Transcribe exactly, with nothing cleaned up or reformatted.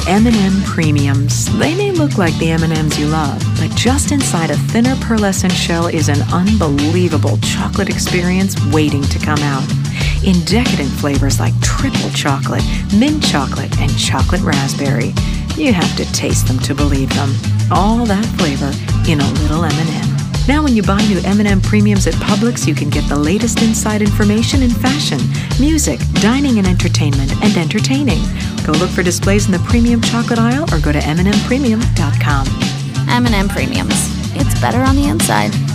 M and M Premiums. They may look like the M and M's you love, but just inside a thinner pearlescent shell is an unbelievable chocolate experience waiting to come out. In decadent flavors like triple chocolate, mint chocolate, and chocolate raspberry. You have to taste them to believe them. All that flavor in a little M and M. Now when you buy new M and M Premiums at Publix, you can get the latest inside information in fashion, music, dining and entertainment, and entertaining. Go look for displays in the premium chocolate aisle or go to m and m premium dot com. M and M Premiums. It's better on the inside.